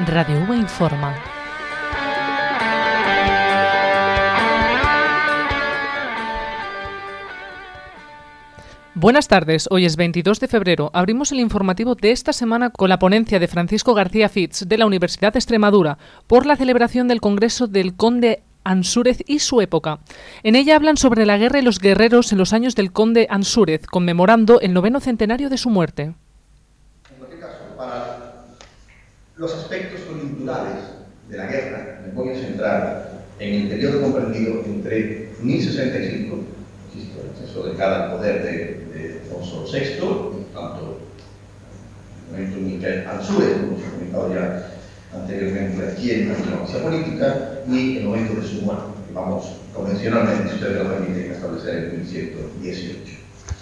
Radio V informa. Buenas tardes, hoy es 22 de febrero. Abrimos el informativo de esta semana con la ponencia de Francisco García Fitz de la Universidad de Extremadura por la celebración del Congreso del Conde Ansúrez y su época. En ella hablan sobre la guerra y los guerreros en los años del Conde Ansúrez, conmemorando el 9º centenario de su muerte. En cualquier caso, para los aspectos coyunturales de la guerra, me voy a centrar en el periodo comprendido entre 1065, insisto, el exceso de cada poder de Alfonso VI, tanto el momento Miquel Ansúrez, como se ha comentado ya anteriormente aquí en la diplomacia política, y el momento de su muerte, que vamos convencionalmente, si ustedes lo permiten, a establecer en 1118.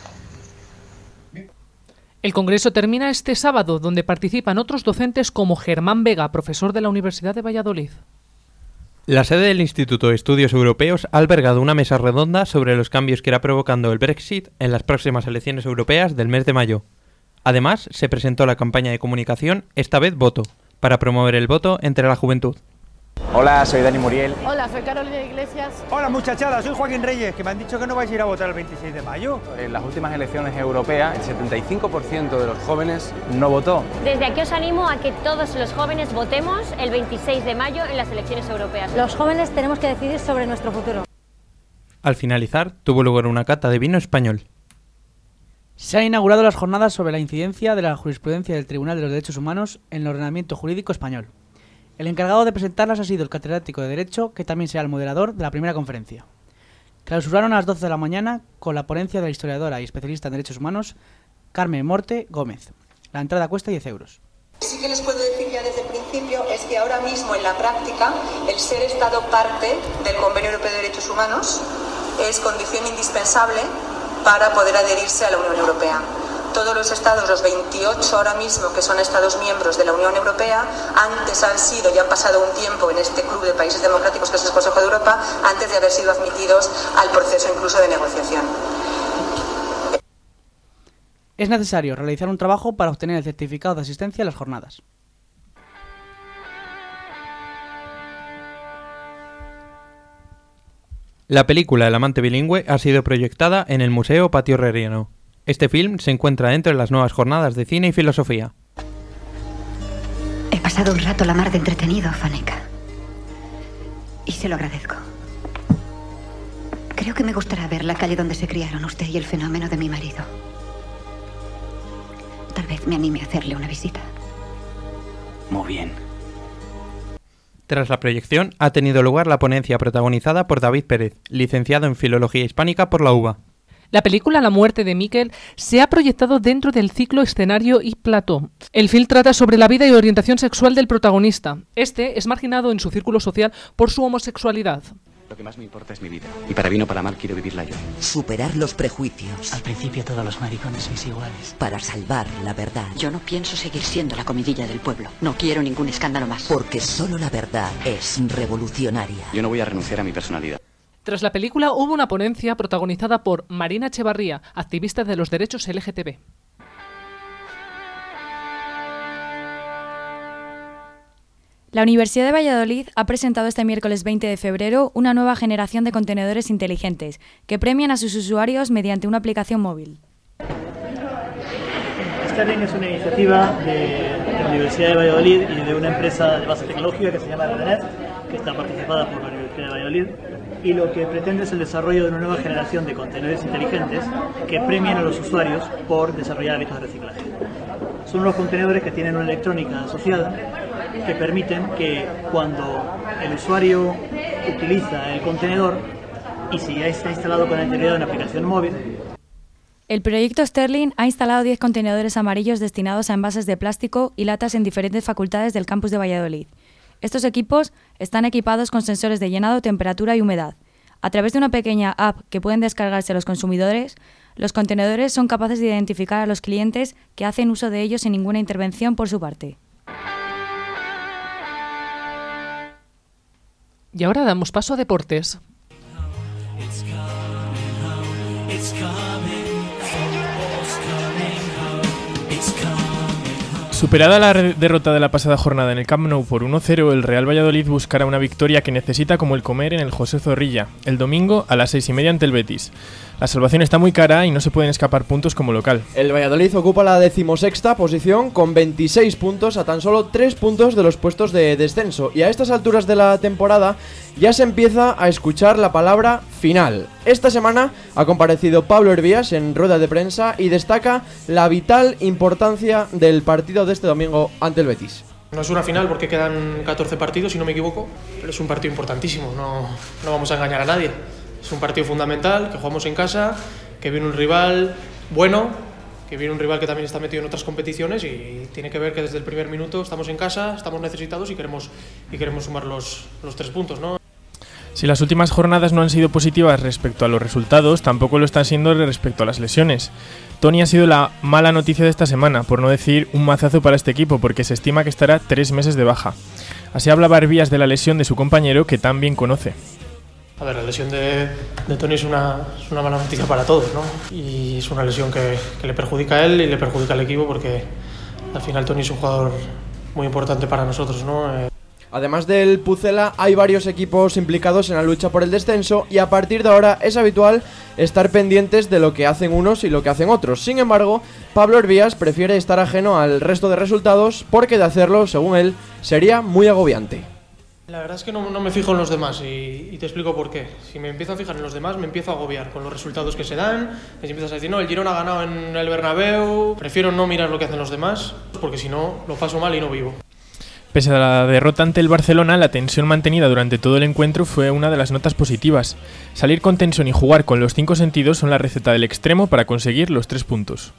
El congreso termina este sábado, donde participan otros docentes como Germán Vega, profesor de la Universidad de Valladolid. La sede del Instituto de Estudios Europeos ha albergado una mesa redonda sobre los cambios que irá provocando el Brexit en las próximas elecciones europeas del mes de mayo. Además, se presentó la campaña de comunicación Esta vez voto, para promover el voto entre la juventud. Hola, soy Dani Muriel. Hola, soy Carolina Iglesias. Hola muchachada, soy Joaquín Reyes, que me han dicho que no vais a ir a votar el 26 de mayo. En las últimas elecciones europeas, el 75% de los jóvenes no votó. Desde aquí os animo a que todos los jóvenes votemos el 26 de mayo en las elecciones europeas. Los jóvenes tenemos que decidir sobre nuestro futuro. Al finalizar, tuvo lugar una cata de vino español. Se han inaugurado las jornadas sobre la incidencia de la jurisprudencia del Tribunal de los Derechos Humanos en el ordenamiento jurídico español. El encargado de presentarlas ha sido el catedrático de Derecho, que también será el moderador de la primera conferencia. Clausuraron a las 12 de la mañana con la ponencia de la historiadora y especialista en Derechos Humanos, Carmen Morte Gómez. La entrada cuesta 10 euros. Sí que les puedo decir ya desde el principio es que ahora mismo en la práctica el ser Estado parte del Convenio Europeo de Derechos Humanos es condición indispensable para poder adherirse a la Unión Europea. Todos los estados, los 28 ahora mismo que son estados miembros de la Unión Europea, antes han sido y han pasado un tiempo en este club de países democráticos que es el Consejo de Europa, antes de haber sido admitidos al proceso incluso de negociación. Es necesario realizar un trabajo para obtener el certificado de asistencia a las jornadas. La película El amante bilingüe ha sido proyectada en el Museo Patio Herreriano. Este film se encuentra dentro de las nuevas jornadas de cine y filosofía. He pasado un rato la mar de entretenido, Faneca. Y se lo agradezco. Creo que me gustará ver la calle donde se criaron usted y el fenómeno de mi marido. Tal vez me anime a hacerle una visita. Muy bien. Tras la proyección, ha tenido lugar la ponencia protagonizada por David Pérez, licenciado en Filología Hispánica por la UBA. La película La muerte de Miquel se ha proyectado dentro del ciclo Escenario y Plató. El film trata sobre la vida y orientación sexual del protagonista. Este es marginado en su círculo social por su homosexualidad. Lo que más me importa es mi vida, y para bien o para mal quiero vivirla yo. Superar los prejuicios. Al principio todos los maricones sois iguales. Para salvar la verdad. Yo no pienso seguir siendo la comidilla del pueblo. No quiero ningún escándalo más. Porque solo la verdad es revolucionaria. Yo no voy a renunciar a mi personalidad. Tras la película hubo una ponencia protagonizada por Marina Echevarría, activista de los derechos LGTB. La Universidad de Valladolid ha presentado este miércoles 20 de febrero una nueva generación de contenedores inteligentes que premian a sus usuarios mediante una aplicación móvil. Sterling es una iniciativa de la Universidad de Valladolid y de una empresa de base tecnológica que se llama Redenet, que está participada por la Universidad de Valladolid, y lo que pretende es el desarrollo de una nueva generación de contenedores inteligentes que premien a los usuarios por desarrollar hábitos de reciclaje. Son unos contenedores que tienen una electrónica asociada que permiten que cuando el usuario utiliza el contenedor y si ya está instalado con anterioridad una aplicación móvil. El proyecto Sterling ha instalado 10 contenedores amarillos destinados a envases de plástico y latas en diferentes facultades del campus de Valladolid. Estos equipos están equipados con sensores de llenado, temperatura y humedad. A través de una pequeña app que pueden descargarse los consumidores, los contenedores son capaces de identificar a los clientes que hacen uso de ellos sin ninguna intervención por su parte. Y ahora damos paso a deportes. Superada la derrota de la pasada jornada en el Camp Nou por 1-0, el Real Valladolid buscará una victoria que necesita como el comer en el José Zorrilla, el domingo a las 6:30 ante el Betis. La salvación está muy cara y no se pueden escapar puntos como local. El Valladolid ocupa la 16ª posición con 26 puntos a tan solo 3 puntos de los puestos de descenso. Y a estas alturas de la temporada ya se empieza a escuchar la palabra final. Esta semana ha comparecido Pablo Hervías en rueda de prensa y destaca la vital importancia del partido de este domingo ante el Betis. No es una final porque quedan 14 partidos, si no me equivoco, pero es un partido importantísimo, no vamos a engañar a nadie. Es un partido fundamental, que jugamos en casa, que viene un rival bueno, que viene un rival que también está metido en otras competiciones y tiene que ver que desde el primer minuto estamos en casa, estamos necesitados y queremos sumar los 3 puntos, ¿no? Si las últimas jornadas no han sido positivas respecto a los resultados, tampoco lo están siendo respecto a las lesiones. Tony ha sido la mala noticia de esta semana, por no decir un mazazo para este equipo, porque se estima que estará 3 meses de baja. Así hablaba Hervías de la lesión de su compañero, que tan bien conoce. A ver, la lesión de Tony es una mala noticia para todos, ¿no? Y es una lesión que le perjudica a él y le perjudica al equipo porque al final Tony es un jugador muy importante para nosotros, ¿no? Además del Pucela, hay varios equipos implicados en la lucha por el descenso y a partir de ahora es habitual estar pendientes de lo que hacen unos y lo que hacen otros. Sin embargo, Pablo Hervías prefiere estar ajeno al resto de resultados porque de hacerlo, según él, sería muy agobiante. La verdad es que no me fijo en los demás y te explico por qué. Si me empiezo a fijar en los demás me empiezo a agobiar con los resultados que se dan. Me empiezas a decir, no, el Girona ha ganado en el Bernabéu. Prefiero no mirar lo que hacen los demás porque si no lo paso mal y no vivo. Pese a la derrota ante el Barcelona, la tensión mantenida durante todo el encuentro fue una de las notas positivas. Salir con tensión y jugar con los 5 sentidos son la receta del extremo para conseguir los 3 puntos.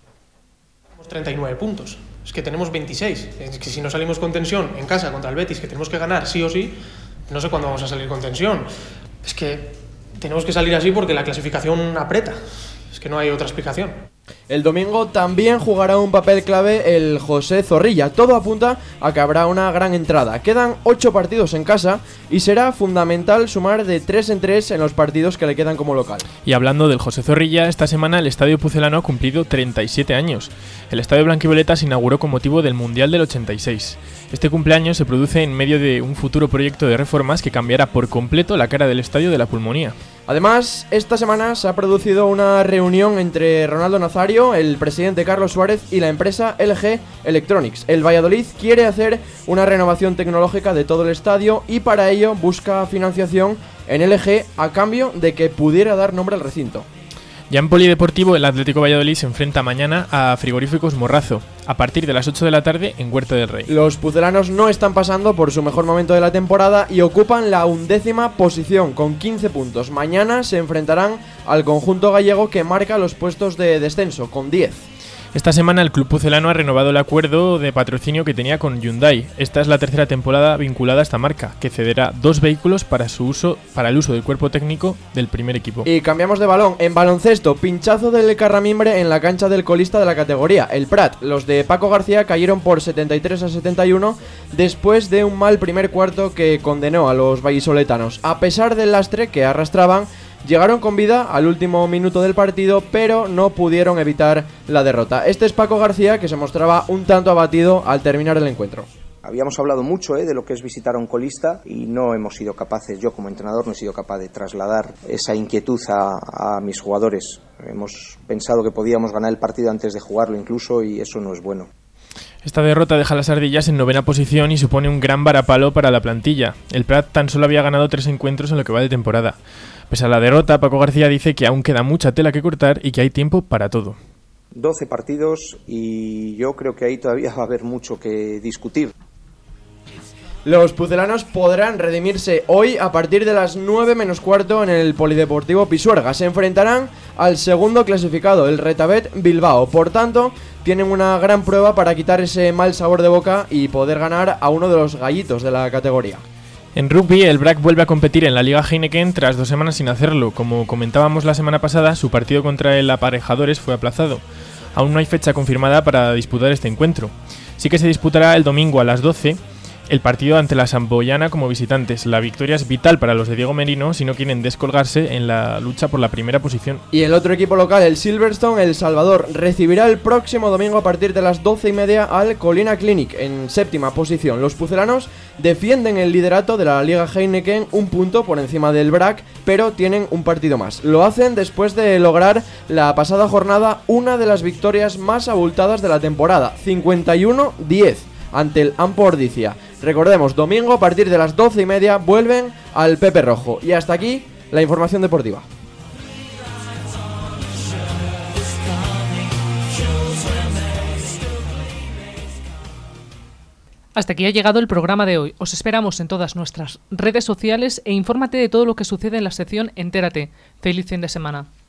Tenemos 39 puntos. Es que tenemos 26. Es que si no salimos con tensión en casa contra el Betis, que tenemos que ganar sí o sí, no sé cuándo vamos a salir con tensión. Es que tenemos que salir así porque la clasificación aprieta. Es que no hay otra explicación. El domingo también jugará un papel clave el José Zorrilla. Todo apunta a que habrá una gran entrada. Quedan 8 partidos en casa y será fundamental sumar de 3 en 3 en los partidos que le quedan como local. Y hablando del José Zorrilla, esta semana el Estadio Pucelano ha cumplido 37 años. El Estadio Blanquivioleta se inauguró con motivo del Mundial del 86. Este cumpleaños se produce en medio de un futuro proyecto de reformas que cambiará por completo la cara del estadio de la Pulmonía. Además, esta semana se ha producido una reunión entre Ronaldo Nazario, el presidente Carlos Suárez y la empresa LG Electronics. El Valladolid quiere hacer una renovación tecnológica de todo el estadio y para ello busca financiación en LG a cambio de que pudiera dar nombre al recinto. Ya en Polideportivo, el Atlético Valladolid se enfrenta mañana a Frigoríficos Morrazo, a partir de las 8 de la tarde en Huerta del Rey. Los pucelanos no están pasando por su mejor momento de la temporada y ocupan la 11ª posición con 15 puntos. Mañana se enfrentarán al conjunto gallego que marca los puestos de descenso con 10. Esta semana el club pucelano ha renovado el acuerdo de patrocinio que tenía con Hyundai. Esta es la 3ª temporada vinculada a esta marca, que cederá 2 vehículos para el uso del cuerpo técnico del primer equipo. Y cambiamos de balón. En baloncesto, pinchazo del Carramimbre en la cancha del colista de la categoría, el Prat. Los de Paco García cayeron por 73-71 después de un mal primer cuarto que condenó a los vallisoletanos. A pesar del lastre que arrastraban, llegaron con vida al último minuto del partido, pero no pudieron evitar la derrota. Este es Paco García, que se mostraba un tanto abatido al terminar el encuentro. Habíamos hablado mucho de lo que es visitar a un colista y no hemos sido capaces, yo como entrenador no he sido capaz de trasladar esa inquietud a mis jugadores. Hemos pensado que podíamos ganar el partido antes de jugarlo incluso y eso no es bueno. Esta derrota deja a las Ardillas en 9ª posición y supone un gran varapalo para la plantilla. El Prat tan solo había ganado 3 encuentros en lo que va de temporada. Pese a la derrota, Paco García dice que aún queda mucha tela que cortar y que hay tiempo para todo. 12 partidos y yo creo que ahí todavía va a haber mucho que discutir. Los pucelanos podrán redimirse hoy a partir de las 9 menos cuarto en el Polideportivo Pisuerga. Se enfrentarán al segundo clasificado, el Retabet Bilbao. Por tanto, tienen una gran prueba para quitar ese mal sabor de boca y poder ganar a uno de los gallitos de la categoría. En rugby, el BRAC vuelve a competir en la Liga Heineken tras 2 semanas sin hacerlo. Como comentábamos la semana pasada, su partido contra el Aparejadores fue aplazado. Aún no hay fecha confirmada para disputar este encuentro. Sí que se disputará el domingo a las 12 el partido ante la Samboyana como visitantes. La victoria es vital para los de Diego Merino si no quieren descolgarse en la lucha por la primera posición. Y el otro equipo local, el Silverstone, El Salvador, recibirá el próximo domingo a partir de las 12:30 al Colina Clinic en 7ª posición. Los pucelanos defienden el liderato de la Liga Heineken, un punto por encima del BRAC, pero tienen un partido más. Lo hacen después de lograr la pasada jornada una de las victorias más abultadas de la temporada, 51-10 ante el Ampo Ordizia. Recordemos, domingo a partir de las 12:30 vuelven al Pepe Rojo. Y hasta aquí la información deportiva. Hasta aquí ha llegado el programa de hoy. Os esperamos en todas nuestras redes sociales e infórmate de todo lo que sucede en la sección Entérate. Feliz fin de semana.